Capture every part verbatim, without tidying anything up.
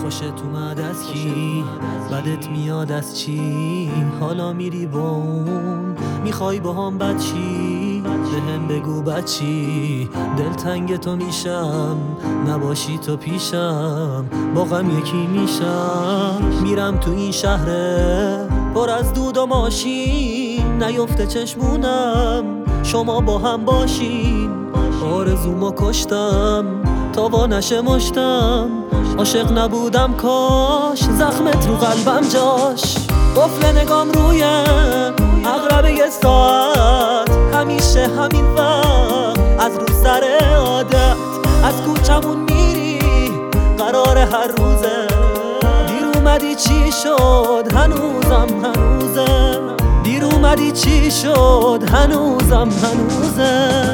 خوشت اومد از کی؟ بدت میاد از چی؟ حالا میری با اون میخوای با هم بد چی؟ به هم بگو بد چی؟ دلتنگ تو میشم نباشی تو پیشم با غم یکی میشم. میرم تو این شهره پر از دود و ماشین نیفته چشمونم شما با هم باشین. آرزومو کشتم تا وا نشه مشتم عاشق نبودم کاش زخمت رو قلبم جاش. قفل نگام روی عقرب یه ساعت همیشه همین وقت از رو سر عادت از کوچمون میری قرار هر روزه. دیر اومدی چی شد هنوزم هنوزه دیر اومدی چی شد هنوزم هنوزه.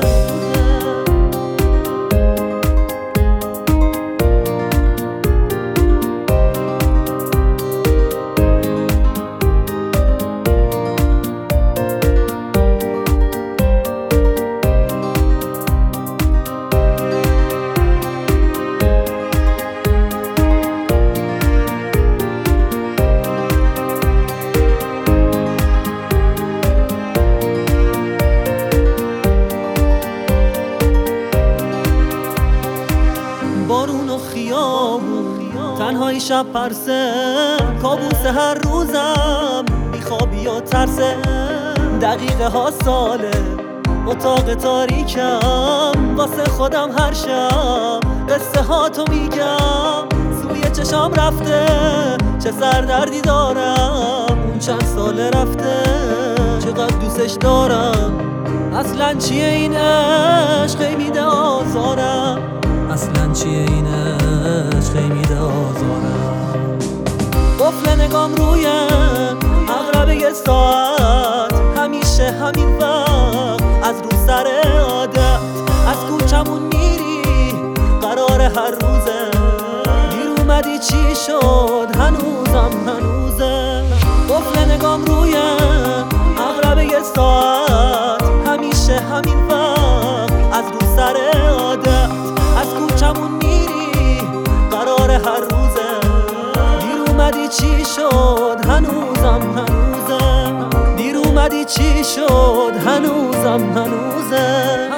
بارون و خیابون تنهایی شب پرسه کابوس هر روزم بیخوابی و ترسه. دقیقه ها ساله اتاق تاریکم واسه خودم هر شب قصه ها تو میگم. سوی چشام رفته چه سردردی دارم اون چند ساله رفته چقدر دوستش دارم. اصلا چیه این عشق میده آزارم اصلا چیه این عشق میده آزارم. قفل نگام روی عقرب یه ساعت همیشه همین وقت از رو سر عادت از کوچمون میری قرار هر روزه. دیر اومدی چی شد هنوزم هنوزه. قفل نگام روی عقرب یه ساعت همیشه همین وقت از رو سر عادت از کوچمون میری قرار هر روزه. دیر اومدی چی شد هنوزم هنوزه دیر اومدی چی شد هنوزم هنوزه.